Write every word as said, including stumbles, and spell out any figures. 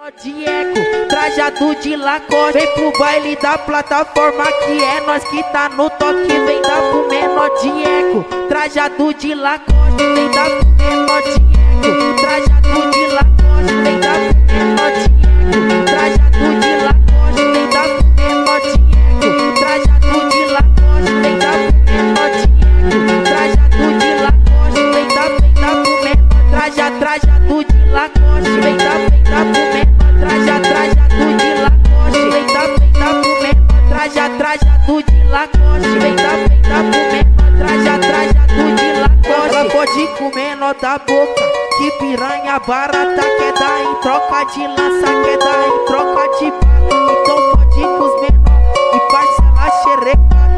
De eco, trajado de Lacoste. Vem pro baile da plataforma que é nós que tá no toque. Vem dar pro menor de eco, trajado de Lacoste. Vem dar pro menor de eco, trajado de Lacoste. Vem dar pro menor de eco, trajado de Lacoste. Vem dar pro menor de eco, trajado de Lacoste. Vem dar pro menor de eco, trajado de Lacoste. Vem dar, vem dar pro menor, traja, trajado de Lacoste. Vem dar, vem dar pro menor. Traja, trajado de Lacoste, vem dar, vem dar pro menor. Traja, trajado de Lacoste, vem dar, vem dar pro menor. Traja, trajado de Lacoste. Ela pode comer nó da boca, que piranha barata. Quer dar em troca de lança, quer dar em troca de bala. Então pode ir com os menor e parcela xereca.